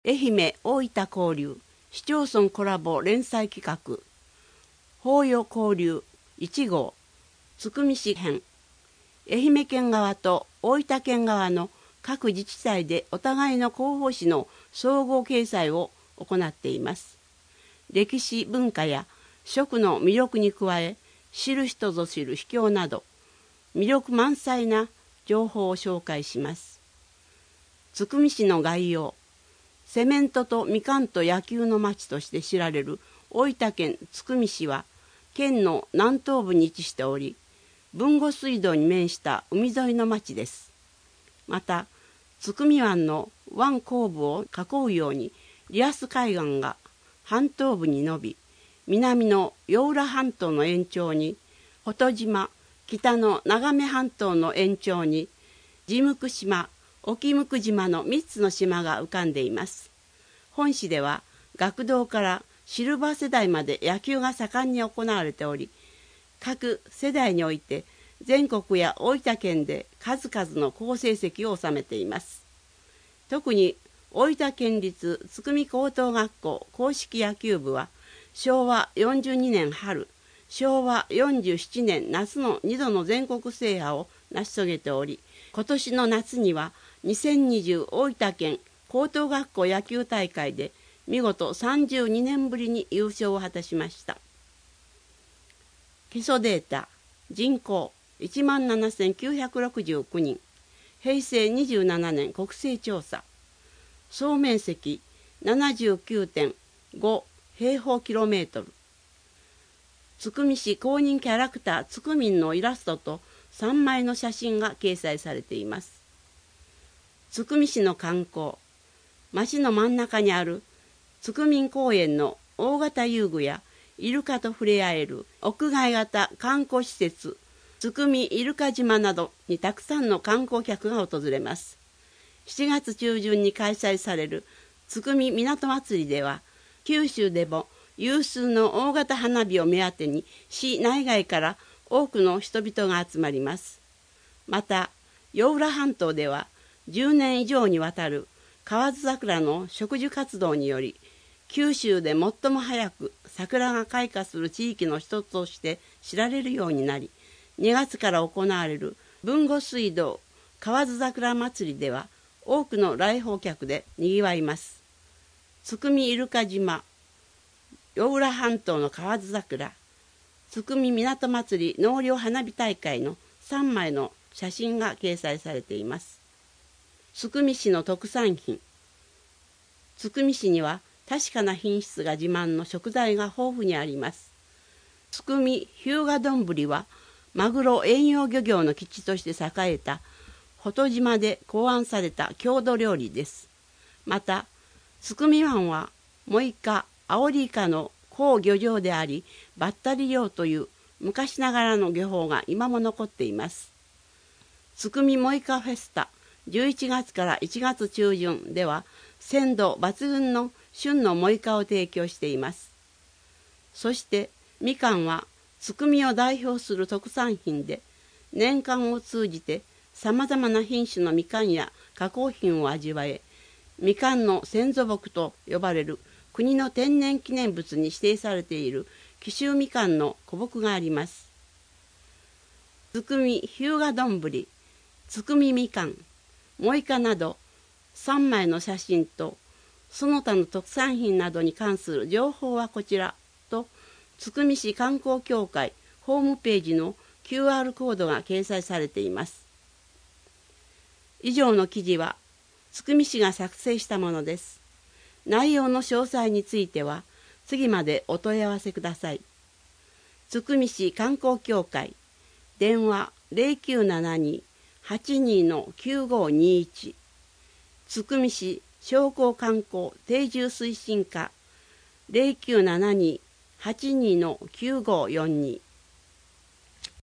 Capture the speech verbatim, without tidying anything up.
愛媛大分交流市町村コラボ連載企画法要交流いち号津久見市編、愛媛県側と大分県側の各自治体でお互いの広報誌の総合掲載を行っています。歴史文化や食の魅力に加え、知る人ぞ知る秘境など魅力満載な情報を紹介します。津久見市の概要。セメントとみかんと野球の町として知られる大分県津久見市は県の南東部に位置しており、豊後水道に面した海沿いの町です。また津久見湾の湾後部を囲うようにリアス海岸が半島部に伸び、南の与浦半島の延長に保戸島、北の長目半島の延長に地向島、沖向島のみっつの島が浮かんでいます。本市では学童からシルバー世代まで野球が盛んに行われており、各世代において全国や大分県で数々の好成績を収めています。特に大分県立津久見高等学校硬式野球部はしょうわよんじゅうにねん春、しょうわよんじゅうななねん夏のにどの全国制覇を成し遂げており、今年の夏にはにせんにじゅう大分県高等学校野球大会で見事さんじゅうにねんぶりに優勝を果たしました。基礎データ、人口いちまんななせんきゅうひゃくろくじゅうきゅうにん、平成にじゅうななねん国勢調査、総面積 ななじゅうきゅうてんご 平方キロメートル、津久見市公認キャラクターつくみんのイラストとさんまいの写真が掲載されています。津久見市の観光、町の真ん中にある津久見公園の大型遊具やイルカと触れ合える屋外型観光施設津久見イルカ島などにたくさんの観光客が訪れます。しちがつちゅうじゅんに開催される津久見港まつりでは、九州でも有数の大型花火を目当てに市内外から多くの人々が集まります。また与浦半島ではじゅうねん以上にわたる河津桜の植樹活動により、九州で最も早く桜が開花する地域の一つとして知られるようになり、にがつから行われる豊後水道河津桜まつりでは多くの来訪客でにぎわいます。津久見イルカ島、与浦半島の河津桜、津久見港まつり納涼花火大会のさんまいの写真が掲載されています。津久見市の特産品。津久見市には確かな品質が自慢の食材が豊富にあります。津久見日向丼はマグロ遠洋漁業の基地として栄えた保戸島で考案された郷土料理です。また津久見湾はモイカ、アオリイカの好漁場であり、バッタリ漁という昔ながらの漁法が今も残っています。津久見モイカフェスタじゅういちがつからいちがつちゅうじゅんでは鮮度抜群の旬のモイカを提供しています。そしてみかんは津久見を代表する特産品で、年間を通じてさまざまな品種のみかんや加工品を味わえ、みかんの先祖木と呼ばれる国の天然記念物に指定されている紀州みかんの古木があります。津久見日向丼、津久見みかん、モイカなどさんまいの写真とその他の特産品などに関する情報はこちらと、津久見市観光協会ホームページの キューアール コードが掲載されています。以上の記事は津久見市が作成したものです。内容の詳細については次までお問い合わせください。津久見市観光協会、電話 ゼロきゅうななに はちに きゅうごにいち、津久見市商工観光定住推進課 ゼロきゅうななに はちに きゅうごよんに